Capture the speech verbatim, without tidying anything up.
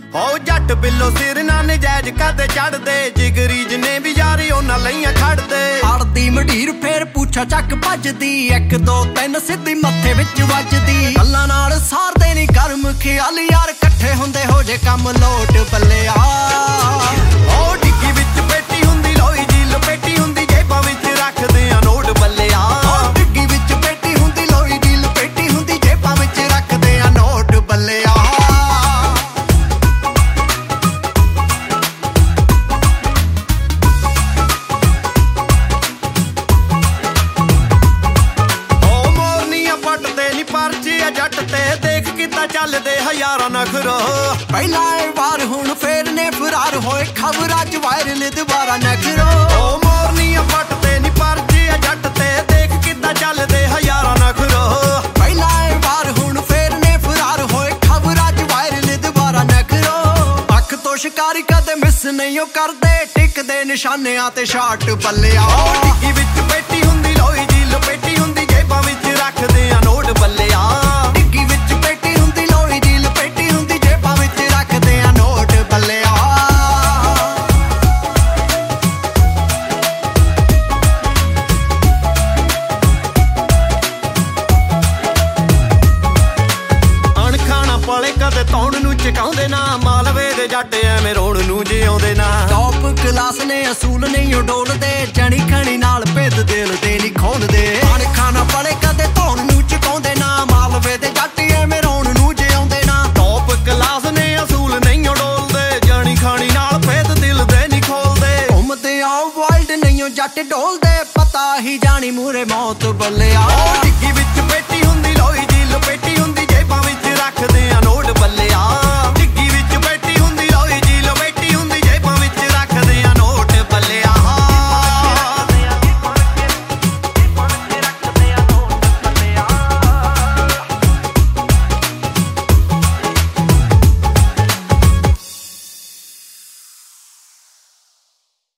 ਹੋ ਜੱਟ ਬਿੱਲੋ ਸਿਰ ਨਾ ਨਜਾਇਜ਼ ਕਦੇ ਚੜਦੇ ਜਿਗਰੀ ਜਨੇ ਵੀ ਯਾਰੀ ਉਹਨਾਂ ਲਈਆਂ ਖੜਦੇ ਅੜਦੀ ਮਢੀਰ ਫੇਰ ਪੁੱਛਾ ਚੱਕ ਭੱਜਦੀ ਇੱਕ ਦੋ ਤਿੰਨ ਸਿੱਧੀ ਮੱਥੇ ਵਿੱਚ ਵੱਜਦੀ ਗੱਲਾਂ ਨਾਲ ਸਾਰਦੇ ਨੀ ਕਰਮ ਖਿਆਲ ਯਾਰ ਇਕੱਠੇ ਹੁੰਦੇ ਹੋ ਜੇ ਕੰਮ ਲੋਟ ਬੱਲਿਆ ਉਹ ਡਿੱਗੀ ਵਿੱਚ ਪੇਟੀ ਹੁੰਦੀ ਲੋਈ ਜੀ ਲਪੇਟੀ ਹੁੰਦੀ ਜੇਬਾਂ ਵਿੱਚ ਰੱਖਦੇ ਆ ਨੋਟ ਬੱਲਿਆ ਉਹ ਡਿੱਗੀ ਵਿੱਚ ਪੇਟੀ ਹੁੰਦੀ ਲੋਈ ਦੀ ਲਪੇਟੀ ਹੁੰਦੀ ਜੇਬਾਂ ਵਿੱਚ ਰੱਖਦੇ ਆ ਨੋਟ ਬੱਲਿਆ ਜੱਟ ਤੇ ਦੇਖ ਕਿੱਦਾਂ ਚੱਲਦੇ ਹਜ਼ਾਰਾਂ ਨਖਰੋ ਪਹਿਲਾ ਵਾਰ ਹੁਣ ਫੇਰ ਨੇ ਫਰਾਰ ਹੋਏ ਖਬਰਾਂ ਚ ਵਾਇਰਲ ਦੁਬਾਰਾ ਨਖਰੋ ਓ ਮੋਰਨੀਆਂ ਪੱਟ ਤੇ ਨੀ ਪਰਚੀ ਆ ਜੱਟ ਤੇ ਦੇਖ ਕਿੱਦਾਂ ਚੱਲਦੇ ਹਜ਼ਾਰਾਂ ਨਖਰੋ ਪਹਿਲਾ ਵਾਰ ਹੁਣ ਫੇਰ ਨੇ ਫਰਾਰ ਹੋਏ ਖਬਰਾਂ ਚ ਵਾਇਰਲ ਦੁਬਾਰਾ ਨਖਰੋ ਅੱਖ ਤੋਂ ਸ਼ਿਕਾਰੀ ਕਦੇ ਮਿਸ ਨਹੀਂ ਉਹ ਕਰਦੇ ਟਿਕਦੇ ਨਿਸ਼ਾਨਿਆਂ ਤੇ ਸ਼ਾਟ ਬੱਲਿਆ ਓ ਡਿੱਗੀ ਵਿੱਚ ਪੇਟੀ ਹੁੰਦੀ ਲੋਈ ਜੀ ਲਪੇਟੀ ਹੁੰਦੀ ਜੇਬਾਂ ਵਿੱਚ ਰੱਖਦੇ ਆ ਨੋਟ ਬੱਲਿਆ ਕਦੇ ਤੌਣ ਨੂੰ ਚਕਾਉਂਦੇ ਨਾ ਮਾਲਵੇ ਦੇ ਜੱਟ ਐਵੇਂ ਰੋਣ ਨੂੰ ਜਿਉਂਦੇ ਨਾ ਟੌਪ ਕਲਾਸ ਨੇ ਅਸੂਲ ਨਹੀਂ ਉਡੋਲਦੇ ਜਣੀ ਖਣੀ ਨਾਲ ਭਿੱਦ ਦਿਲ ਤੇ ਨਹੀਂ ਖੋਲਦੇ ਅਣ ਖਾਣਾ ਪਲੇ ਕਦੇ ਤੌਣ ਨੂੰ ਚਕਾਉਂਦੇ ਨਾ ਮਾਲਵੇ ਦੇ ਜੱਟ ਐਵੇਂ ਰੋਣ ਨੂੰ ਜਿਉਂਦੇ ਨਾ ਟੌਪ ਕਲਾਸ ਨੇ ਅਸੂਲ ਨਹੀਂ ਉਡੋਲਦੇ ਜਣੀ ਖਾਣੀ ਨਾਲ ਭਿੱਦ ਦਿਲ ਤੇ ਨਹੀਂ ਖੋਲਦੇ ਘੁੰਮਦੇ ਆ ਵਰਲਡ ਨਹੀਂ ਜੱਟ ਡੋਲਦੇ ਪਤਾ ਹੀ ਜਾਣੀ ਮੂਰੇ ਮੌਤ ਬੱਲਿਆ